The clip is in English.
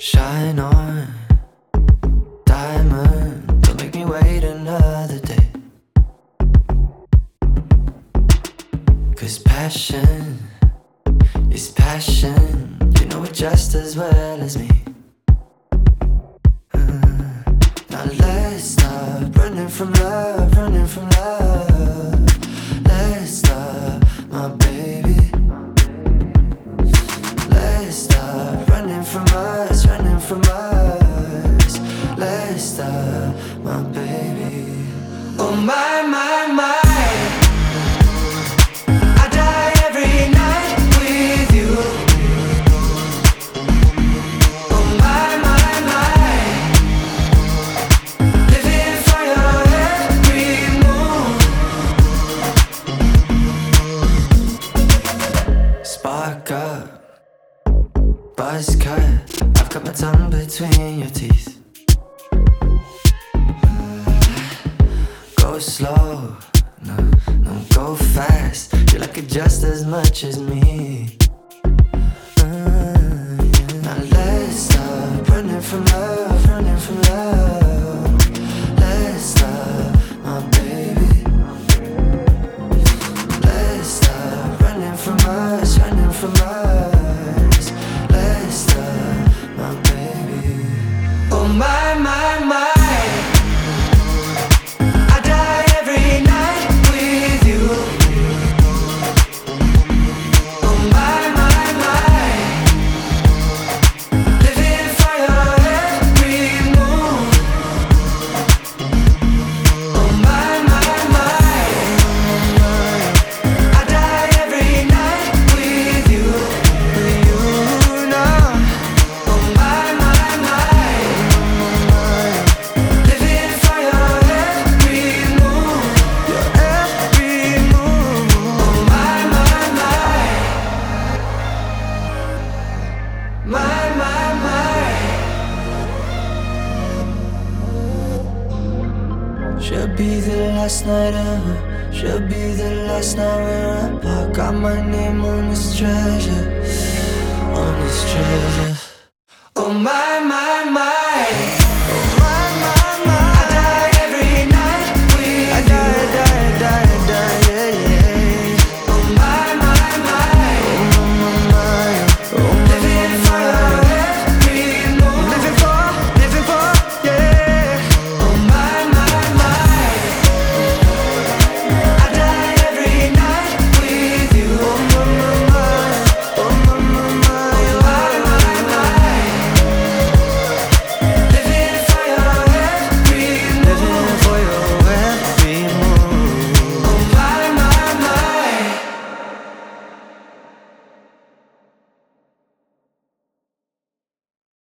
Shine on, diamond, don't make me wait another day. 'Cause passion is passion, you know it just as well as me. Now let's stop running from love, running from love. Let's stop, my baby. Let's stop running from us, running from us. Let's stop, my baby. Oh my, my, my, I die every night with you. Oh my, my, my, living for your every move. Spark up, buzz cut, I've got my tongue between your teeth. Go slow, no, no, go fast. You like it just as much as me. Now let's stop running from love, running from love. Let's stop, my baby. Let's stop running from us, running from us. Let's stop, my baby. Oh my, my, my, I die every night with you. Oh my, my, my, living for your every move. Oh my, my, my, I die every night with you now. Oh my, my, my, living for your every move, your every move. Oh my, my, my, my, my, my. Should be the last night ever, should be the last night we're apart. Got my name on this treasure, on this treasure. Oh my, my, my.